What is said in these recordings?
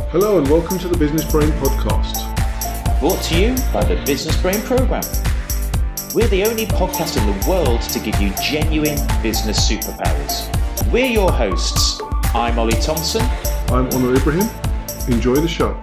Hello and welcome to the Business Brain Podcast. Brought to you by the Business Brain Program. We're the only podcast in the world to give you genuine business superpowers. We're your hosts. I'm Ollie Thompson. I'm Honor Ibrahim. Enjoy the show.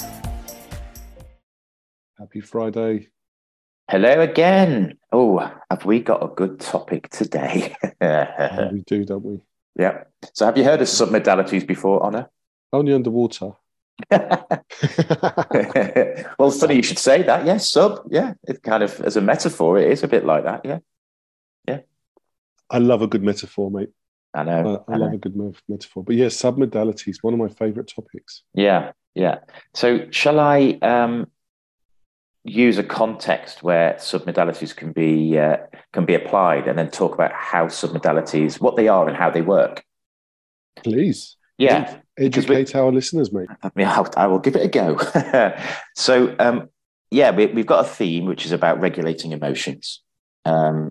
Happy Friday. Hello again. Oh, have we got a good topic today? We do, don't we? Yeah. So have you heard of submodalities before, Honor? Only underwater. Well, funny you should say that. Yeah, sub. Yeah, it kind of, as a metaphor, it is a bit like that. Yeah. Yeah. I love a good metaphor, mate. I know. I love a good metaphor. But yeah, submodalities, one of my favorite topics. Yeah. Yeah. So shall I use a context where submodalities can be applied, and then talk about how submodalities, what they are and how they work? Please. Yeah. Educate our listeners, mate. I will give it a go. So, we've got a theme which is about regulating emotions. And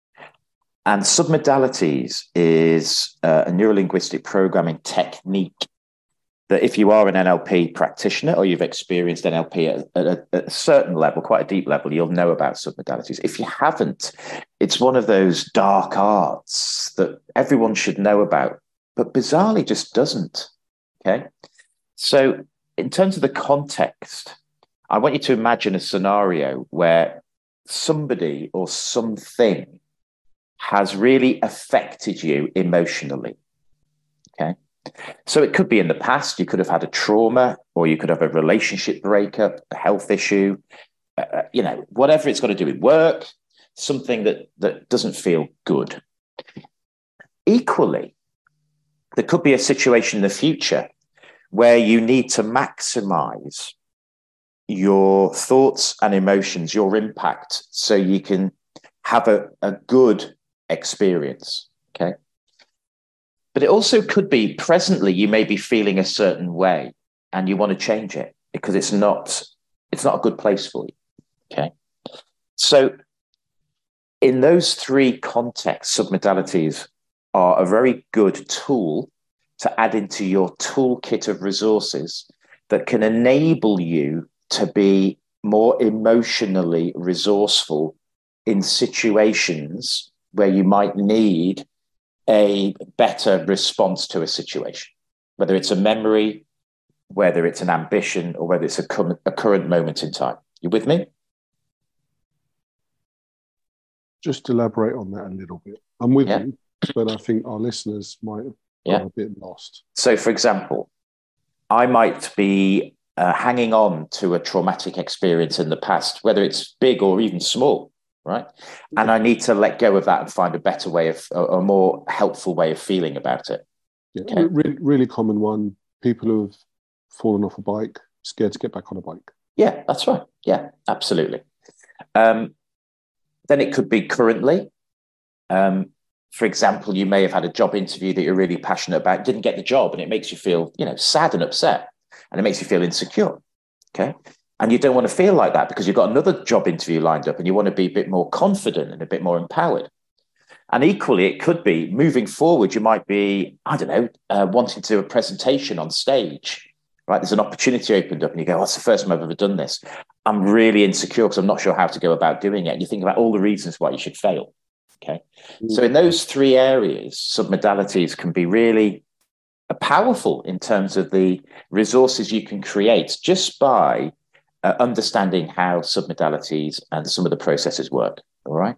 submodalities is a neurolinguistic programming technique that if you are an NLP practitioner or you've experienced NLP at a certain level, quite a deep level, you'll know about submodalities. If you haven't, it's one of those dark arts that everyone should know about, but bizarrely just doesn't. Okay. So in terms of the context, I want you to imagine a scenario where somebody or something has really affected you emotionally. Okay. So it could be in the past, you could have had a trauma, or you could have a relationship breakup, a health issue, whatever it's got to do with work, something that doesn't feel good. Equally, there could be a situation in the future where you need to maximize your thoughts and emotions, your impact, so you can have a good experience. Okay. But it also could be presently you may be feeling a certain way and you want to change it because it's not a good place for you. Okay. So in those three contexts, submodalities are a very good tool to add into your toolkit of resources that can enable you to be more emotionally resourceful in situations where you might need a better response to a situation, whether it's a memory, whether it's an ambition, or whether it's a current moment in time. You with me? Just elaborate on that a little bit. I'm with you, but I think our listeners might have got a bit lost. So, for example, I might be hanging on to a traumatic experience in the past, whether it's big or even small, right? And I need to let go of that and find a better way of, a more helpful way of feeling about it. Yeah, okay. Really common one. People who've fallen off a bike, scared to get back on a bike. Yeah, that's right. Yeah, absolutely. Then it could be currently. For example, you may have had a job interview that you're really passionate about, didn't get the job, and it makes you feel, sad and upset, and it makes you feel insecure. Okay. And you don't want to feel like that because you've got another job interview lined up and you want to be a bit more confident and a bit more empowered. And equally, it could be moving forward. You might be, wanting to do a presentation on stage, right? There's an opportunity opened up and you go, that's the first time I've ever done this. I'm really insecure because I'm not sure how to go about doing it. And you think about all the reasons why you should fail. Okay. So in those three areas, submodalities can be really powerful in terms of the resources you can create just by understanding how submodalities and some of the processes work. All right.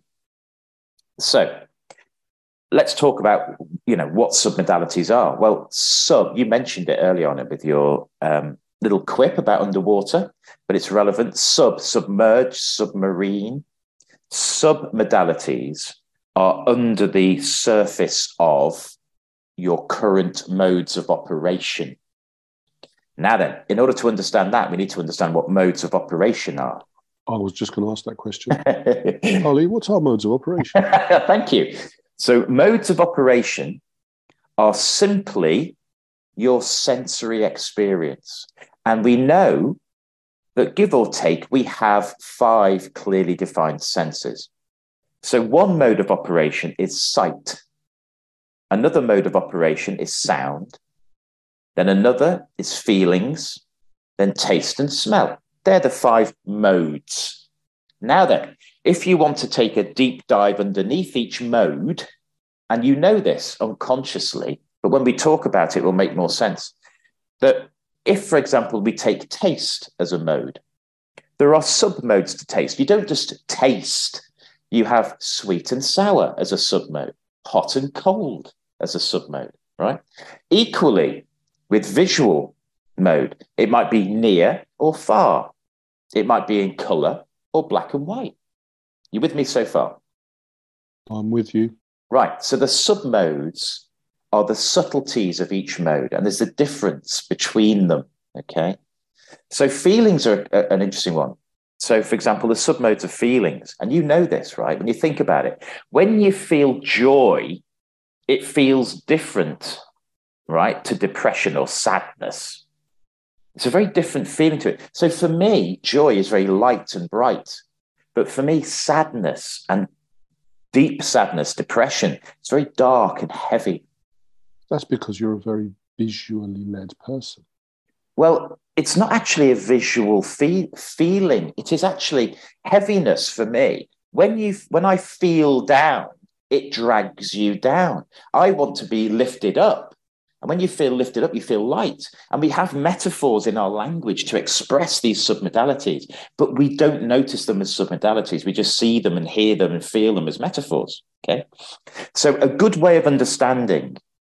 So let's talk about, what submodalities are. Well, you mentioned it early on with your little quip about underwater, but it's relevant. Submerged, submarine. Submodalities are under the surface of your current modes of operation. Now then, in order to understand that, we need to understand what modes of operation are. I was just going to ask that question. Ollie, what's our modes of operation? Thank you. So modes of operation are simply your sensory experience. And we know that, give or take, we have 5 clearly defined senses. So one mode of operation is sight. Another mode of operation is sound. Then another is feelings, then taste and smell. They're the 5 modes. Now then, if you want to take a deep dive underneath each mode, and you know this unconsciously, but when we talk about it, it will make more sense. That if, for example, we take taste as a mode, there are sub-modes to taste. You don't just taste. You have sweet and sour as a sub-mode, hot and cold as a sub-mode, right? Equally, with visual mode, it might be near or far. It might be in color or black and white. You with me so far? I'm with you. Right. So the sub-modes are the subtleties of each mode, and there's a difference between them, okay? So feelings are an interesting one. So, for example, the sub-modes of feelings, and you know this, right? When you think about it, when you feel joy, it feels different, right, to depression or sadness. It's a very different feeling to it. So for me, joy is very light and bright. But for me, sadness and deep sadness, depression, it's very dark and heavy. That's because you're a very visually led person. Well, it's not actually a visual feeling. It is actually heaviness for me. When I feel down, it drags you down. I want to be lifted up. And when you feel lifted up, you feel light. And we have metaphors in our language to express these submodalities, but we don't notice them as submodalities. We just see them and hear them and feel them as metaphors. Okay. So a good way of understanding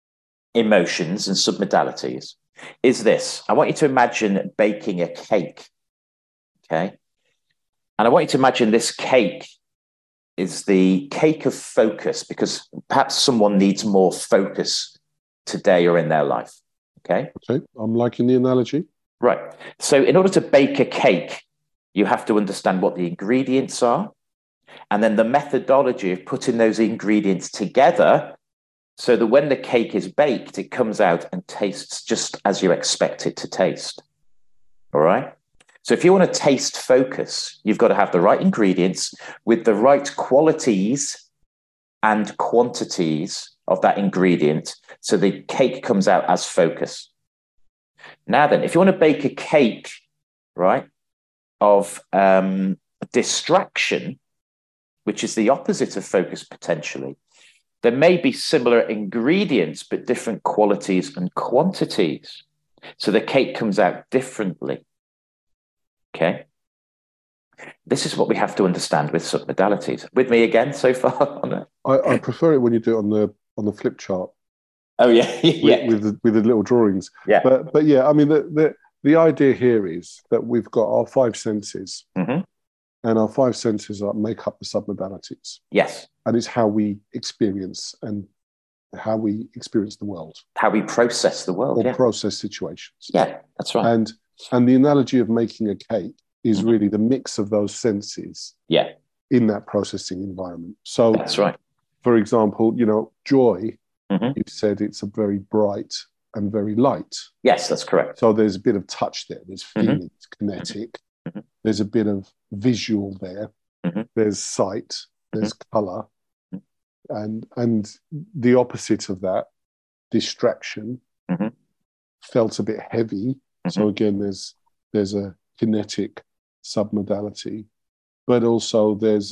emotions and submodalities is this. I want you to imagine baking a cake. Okay. And I want you to imagine this cake is the cake of focus, because perhaps someone needs more focus today or in their life. Okay. I'm liking the analogy. Right. So in order to bake a cake, you have to understand what the ingredients are, and then the methodology of putting those ingredients together so that when the cake is baked, it comes out and tastes just as you expect it to taste. All right. So if you want to taste focus, you've got to have the right ingredients with the right qualities and quantities of that ingredient, so the cake comes out as focus. Now then, if you want to bake a cake, right, of distraction, which is the opposite of focus potentially, there may be similar ingredients, but different qualities and quantities. So the cake comes out differently. Okay. This is what we have to understand with submodalities. With me again so far on it? I prefer it when you do it on the flip chart. Oh yeah, yeah. With the little drawings. Yeah. But yeah, I mean the idea here is that we've got our 5 senses, mm-hmm. and our 5 senses make up the submodalities. Yes. And it's how we experience the world, how we process the world, or process situations. Yeah, that's right. And the analogy of making a cake is mm-hmm. really the mix of those senses. Yeah. In that processing environment. So that's right. For example, joy. Mm-hmm. You said it's a very bright and very light. Yes, that's correct. So there's a bit of touch there. There's feeling, mm-hmm. It's kinetic. Mm-hmm. There's a bit of visual there. Mm-hmm. There's sight. There's mm-hmm. color, and the opposite of that, distraction, mm-hmm. felt a bit heavy. Mm-hmm. So again, there's a kinetic submodality, but also there's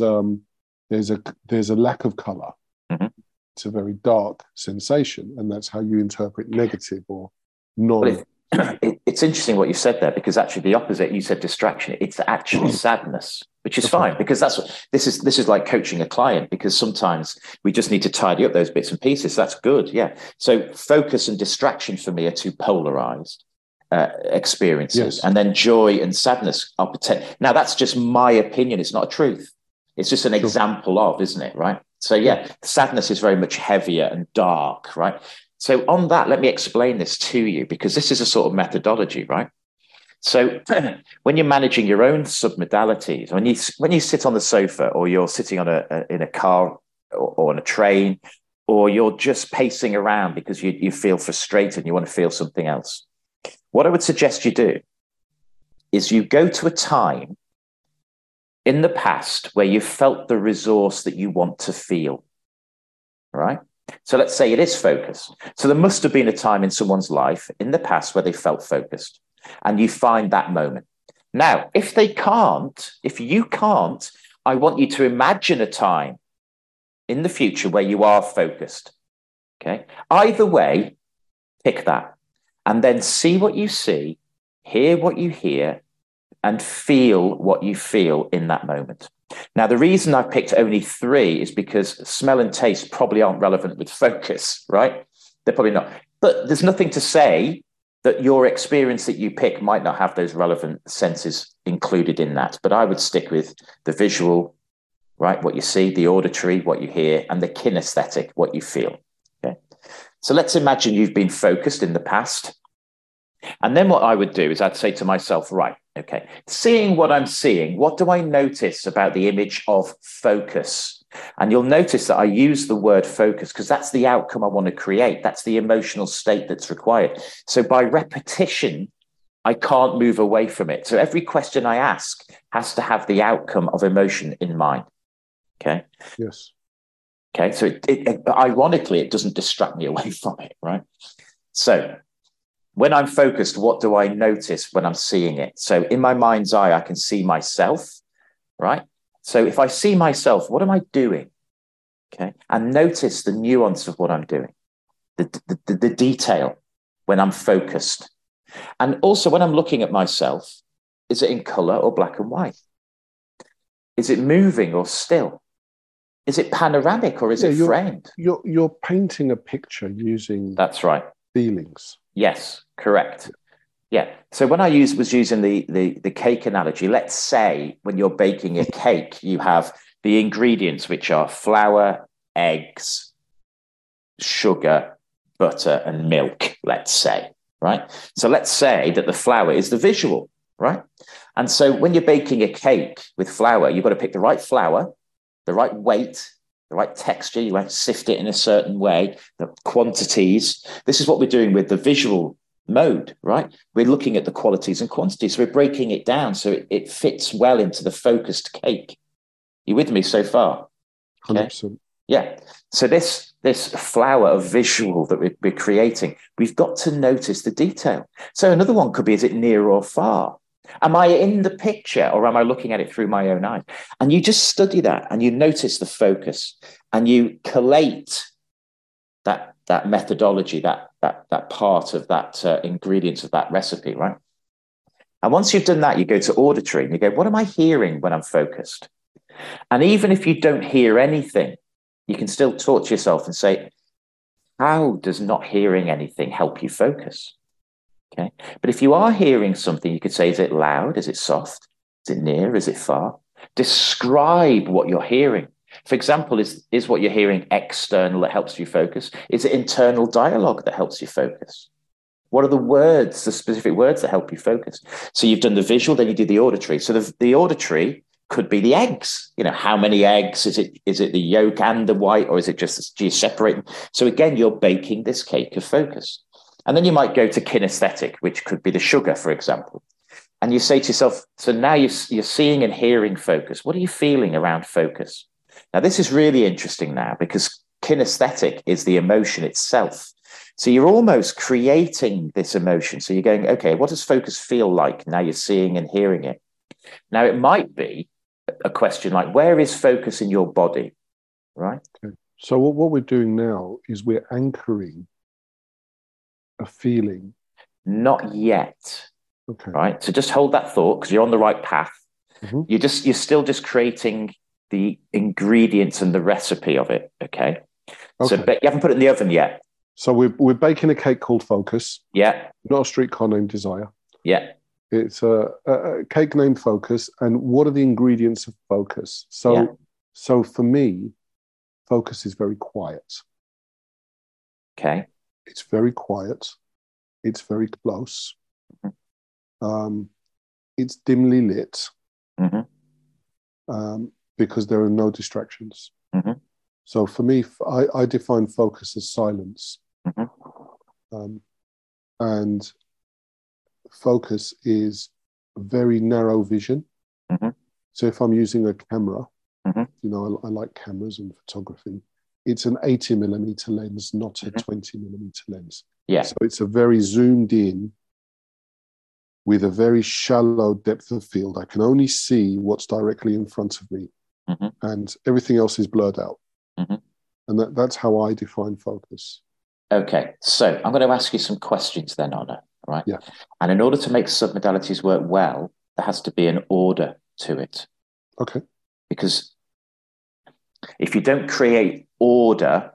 a lack of color. Mm-hmm. It's a very dark sensation, and that's how you interpret negative or non. It's interesting what you said there, because actually the opposite, you said distraction, it's actually sadness, which is fine, because this is like coaching a client, because sometimes we just need to tidy up those bits and pieces. That's good. Yeah. So focus and distraction for me are 2 polarized experiences. Yes. And then joy and sadness are now that's just my opinion. It's not a truth. It's just an example of, isn't it? Right. So yeah, sadness is very much heavier and dark, right? So on that, let me explain this to you, because this is a sort of methodology, right? So when you're managing your own submodalities, when you sit on the sofa, or you're sitting in a car or on a train, or you're just pacing around because you feel frustrated and you want to feel something else, what I would suggest you do is you go to a time in the past where you felt the resource that you want to feel, right? So let's say it is focus. So there must have been a time in someone's life in the past where they felt focused, and you find that moment. Now, if you can't, I want you to imagine a time in the future where you are focused. Okay. Either way, pick that and then see what you see, hear what you hear, and feel what you feel in that moment. Now, the reason I picked only 3 is because smell and taste probably aren't relevant with focus, right? They're probably not. But there's nothing to say that your experience that you pick might not have those relevant senses included in that. But I would stick with the visual, right? What you see, the auditory, what you hear, and the kinesthetic, what you feel. Okay. So let's imagine you've been focused in the past. And then what I would do is I'd say to myself, right, okay, seeing what I'm seeing, what do I notice about the image of focus? And you'll notice that I use the word focus because that's the outcome I want to create. That's the emotional state that's required. So by repetition, I can't move away from it. So every question I ask has to have the outcome of emotion in mind. Okay. Yes. Okay. So ironically, it doesn't distract me away from it, right? So when I'm focused, what do I notice when I'm seeing it? So in my mind's eye, I can see myself, right? So if I see myself, what am I doing? Okay. And notice the nuance of what I'm doing, the detail when I'm focused. And also when I'm looking at myself, is it in color or black and white? Is it moving or still? Is it panoramic or is it framed? You're painting a picture using That's right. feelings. Yes, correct. Yeah. So when I was using the cake analogy, let's say when you're baking a cake, you have the ingredients, which are flour, eggs, sugar, butter, and milk, let's say, right? So let's say that the flour is the visual, right? And so when you're baking a cake with flour, you've got to pick the right flour, the right weight, the right texture. You want to sift it in a certain way, the quantities. This is what we're doing with the visual mode, right? We're looking at the qualities and quantities. So we're breaking it down so it fits well into the focused cake. You with me so far? Okay. 100%. Yeah. So this flower of visual that we're creating, we've got to notice the detail. So another one could be, is it near or far? Am I in the picture or am I looking at it through my own eyes? And you just study that and you notice the focus and you collate that methodology, that part of that ingredients of that recipe, right? And once you've done that, you go to auditory and you go, what am I hearing when I'm focused? And even if you don't hear anything, you can still talk to yourself and say, how does not hearing anything help you focus? Okay. But if you are hearing something, you could say, is it loud? Is it soft? Is it near? Is it far? Describe what you're hearing. For example, is what you're hearing external that helps you focus? Is it internal dialogue that helps you focus? What are the words, the specific words that help you focus? So you've done the visual, then you do the auditory. So the auditory could be the eggs. You know, how many eggs? Is it the yolk and the white, or is it just, do you separate them? So again, you're baking this cake of focus. And then you might go to kinesthetic, which could be the sugar, for example. And you say to yourself, so now you're seeing and hearing focus. What are you feeling around focus? Now, this is really interesting now because kinesthetic is the emotion itself. So you're almost creating this emotion. So you're going, okay, what does focus feel like? Now you're seeing and hearing it. Now, it might be a question like, where is focus in your body? Right? Okay. So what we're doing now is we're anchoring a feeling. Not yet. Okay. Right. So just hold that thought because you're on the right path. Mm-hmm. You're still just creating the ingredients and the recipe of it. Okay. So but you haven't put it in the oven yet. So we're baking a cake called Focus. Yeah. Not a streetcar named Desire. Yeah. It's a cake named Focus. And what are the ingredients of Focus? So for me, Focus is very quiet. Okay. It's very quiet. It's very close. Mm-hmm. It's dimly lit. Mm-hmm. Because there are no distractions. Mm-hmm. So for me, I define focus as silence. Mm-hmm. And focus is very narrow vision. Mm-hmm. So if I'm using a camera, mm-hmm. I like cameras and photography. it's an 80mm lens, not a Mhm. 20mm lens. Yeah. So it's a very zoomed in with a very shallow depth of field. I can only see what's directly in front of me, Mhm. and everything else is blurred out. Mhm. And that's how I define focus. Okay, so I'm going to ask you some questions then, Honor, right? Yeah. And in order to make submodalities work well, there has to be an order to it. Okay. Because if you don't create order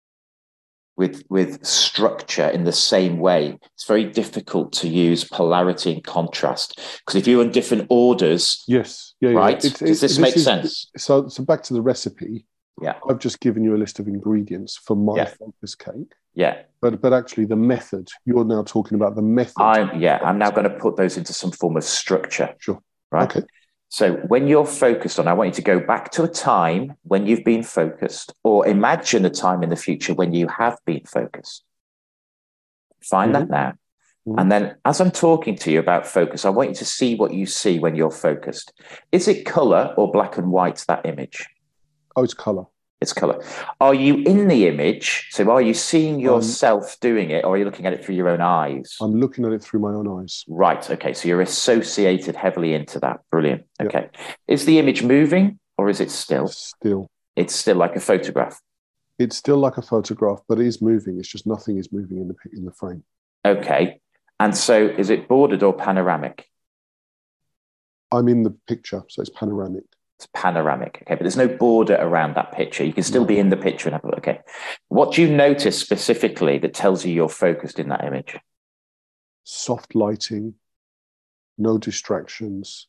with structure in the same way, it's very difficult to use polarity and contrast. Because if you're in different orders, Yes. Yeah. right? Yeah. Does this make sense? So back to the recipe. Yeah. I've just given you a list of ingredients for my Yeah. focus cake. Yeah. But actually the method, you're now talking about the method. I'm now going to put those into some form of structure. Sure. Right. Okay. So when you're focused on, I want you to go back to a time when you've been focused, or imagine a time in the future when you have been focused. Find that now. And then as I'm talking to you about focus, I want you to see what you see when you're focused. Is it color or black and white, that image? Oh, it's color. It's color. Are you in the image? So are you seeing yourself doing it, or are you looking at it through your own eyes? I'm looking at it through my own eyes. Right. Okay. So you're associated heavily into that. Brilliant. Okay. Yep. Is the image moving or is it still? Still. It's still like a photograph. It's still like a photograph, but it is moving. It's just nothing is moving in the frame. Okay. And so is it bordered or panoramic? I'm in the picture, so it's panoramic. It's panoramic. Okay. But there's no border around that picture. You can still be in the picture and have a look. Okay. What do you notice specifically that tells you you're focused in that image? Soft lighting, no distractions,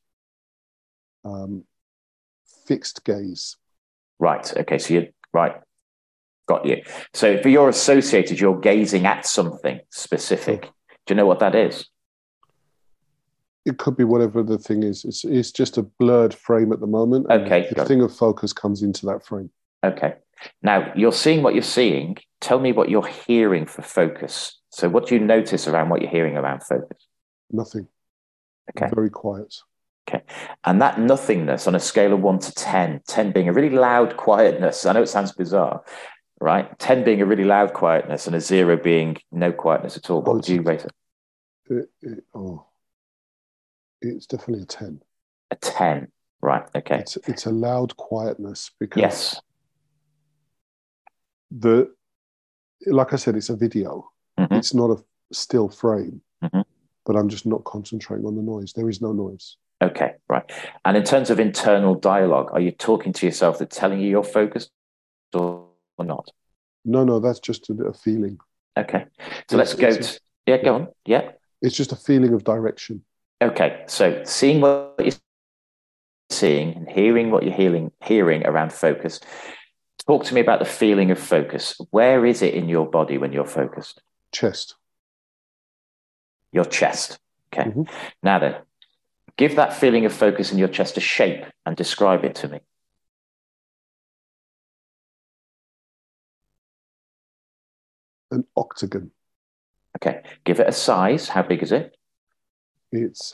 fixed gaze. Right. Okay. So you're right. Got you. So if you're associated, you're gazing at something specific. Sure. Do you know what that is? It could be whatever the thing is. It's just a blurred frame at the moment. Okay. The thing of focus comes into that frame. Okay. Now, you're seeing what you're seeing. Tell me what you're hearing for focus. So what do you notice around what you're hearing around focus? Nothing. Okay. Very quiet. Okay. And that nothingness on a scale of 1 to 10, 10 being a really loud quietness. I know it sounds bizarre, right? 10 being a really loud quietness and a 0 being no quietness at all. What would you rate it? It's definitely a 10. A 10. Right. Okay. It's a loud quietness because yes. Like I said, it's a video. Mm-hmm. It's not a still frame, mm-hmm. but I'm just not concentrating on the noise. There is no noise. Okay, right. And in terms of internal dialogue, are you talking to yourself that's telling you you're focused or not? No, that's just a feeling. Okay. So let's go to, go on. Yeah. It's just a feeling of direction. Okay. So seeing what you're seeing and hearing what you're hearing around focus. Talk to me about the feeling of focus. Where is it in your body when you're focused? Chest. Your chest. Okay. Mm-hmm. Now then, give that feeling of focus in your chest a shape and describe it to me. An octagon. Okay. Give it a size. How big is it? It's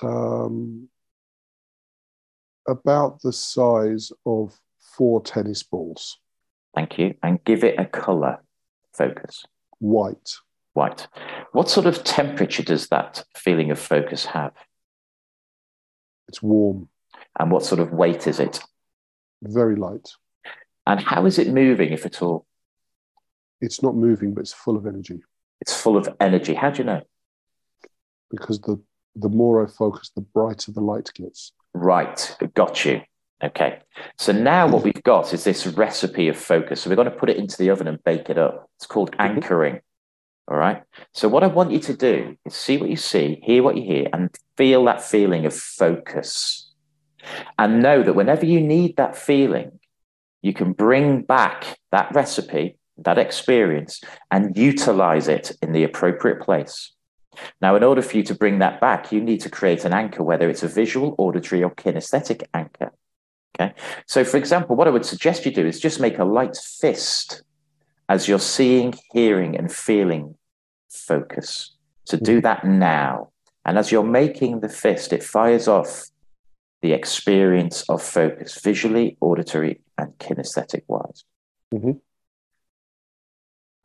about the size of 4 tennis balls. Thank you. And give it a color focus. White. White. What sort of temperature does that feeling of focus have? It's warm. And what sort of weight is it? Very light. And how is it moving, if at all? It's not moving, but it's full of energy. It's full of energy. How do you know? Because the more I focus, the brighter the light gets. Right. Got you. Okay. So now what we've got is this recipe of focus. So we're going to put it into the oven and bake it up. It's called anchoring. All right. So what I want you to do is see what you see, hear what you hear, and feel that feeling of focus. And know that whenever you need that feeling, you can bring back that recipe, that experience, and utilize it in the appropriate place. Now, in order for you to bring that back, you need to create an anchor, whether it's a visual, auditory, or kinesthetic anchor. Okay. So, for example, what I would suggest you do is just make a light fist as you're seeing, hearing, and feeling focus. So do that now. And as you're making the fist, it fires off the experience of focus, visually, auditory, and kinesthetic wise. Mm-hmm.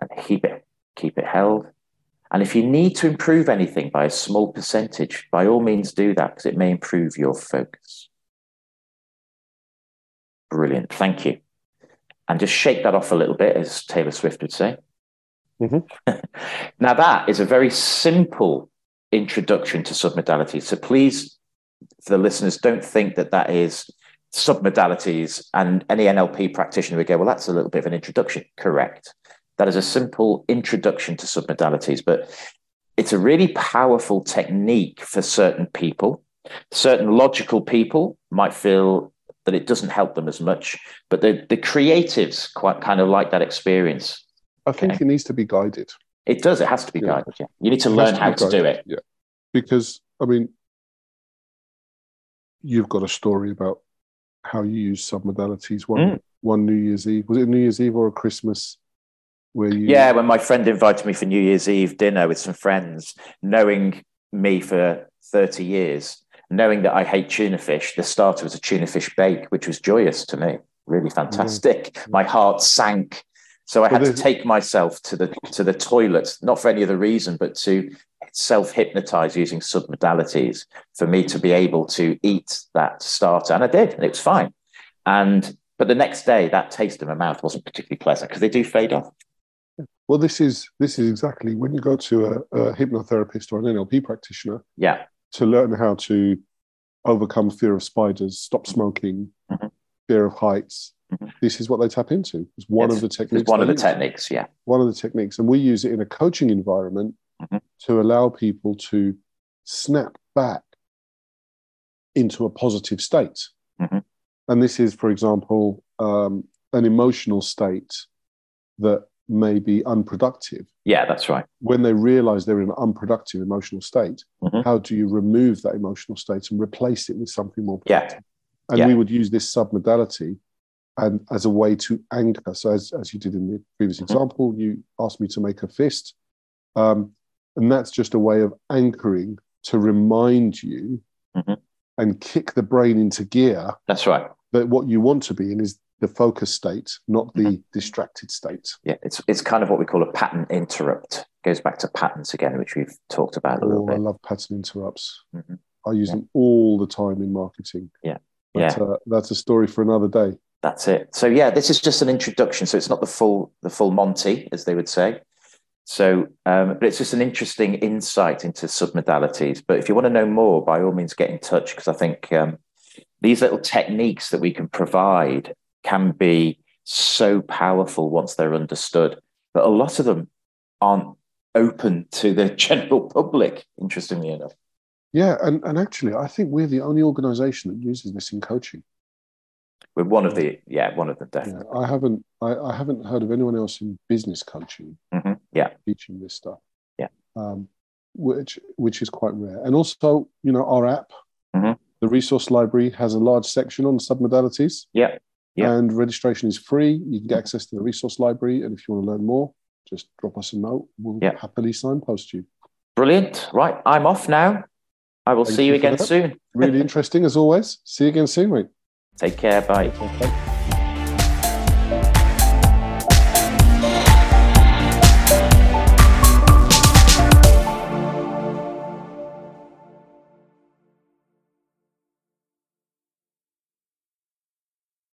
and keep it held. And if you need to improve anything by a small percentage, by all means do that, because it may improve your focus. Brilliant. Thank you. And just shake that off a little bit, as Taylor Swift would say. Mm-hmm. Now, that is a very simple introduction to submodalities. So please, the listeners, don't think that that is submodalities, and any NLP practitioner would go, well, that's a little bit of an introduction. Correct. That is a simple introduction to submodalities, but it's a really powerful technique for certain people. Certain logical people might feel that it doesn't help them as much, but the creatives quite kind of like that experience. I think it needs to be guided. It does. It has to be guided. Yeah. You need to learn how to do it. Yeah. Because, I mean, you've got a story about how you use submodalities. One New Year's Eve. Was it New Year's Eve or a Christmas? Yeah, when my friend invited me for New Year's Eve dinner with some friends, knowing me for 30 years, knowing that I hate tuna fish, the starter was a tuna fish bake, which was joyous to me. Really fantastic. Mm. My heart sank. So I had to take myself to the toilet, not for any other reason, but to self-hypnotize using submodalities for me to be able to eat that starter. And I did, and it was fine. But the next day, that taste in my mouth wasn't particularly pleasant because they do fade off. Well, this is exactly when you go to a hypnotherapist or an NLP practitioner, to learn how to overcome fear of spiders, stop smoking, fear of heights. This is what they tap into. It's one of the techniques. One of the techniques, yeah. One of the techniques. And we use it in a coaching environment to allow people to snap back into a positive state. And this is, for example, an emotional state that may be unproductive. Yeah, that's right. When they realize they're in an unproductive emotional state, how do you remove that emotional state and replace it with something more productive? And we would use this submodality and as a way to anchor. So as you did in the previous example, you asked me to make a fist. And that's just a way of anchoring to remind you and kick the brain into gear. That's right. That what you want to be in is the focus state, not the distracted state. Yeah, it's kind of what we call a pattern interrupt. Goes back to patterns again, which we've talked about a little bit. I love pattern interrupts. I use them all the time in marketing. But, that's a story for another day. That's it. So this is just an introduction. So it's not the full Monty, as they would say. So, but it's just an interesting insight into submodalities. But if you want to know more, by all means, get in touch, because I think these little techniques that we can provide can be so powerful once they're understood. But a lot of them aren't open to the general public, interestingly enough. Yeah, and actually, I think we're the only organisation that uses this in coaching. We're one of them, definitely. Yeah, I haven't heard of anyone else in business coaching teaching this stuff. Which is quite rare. And also, our app, the resource library, has a large section on submodalities. And registration is free. You can get access to the resource library. And if you want to learn more, just drop us a note. We'll happily signpost you. Brilliant. Right. I'm off now. I will see you again soon. Really interesting as always. See you again soon, mate. Take care. Bye.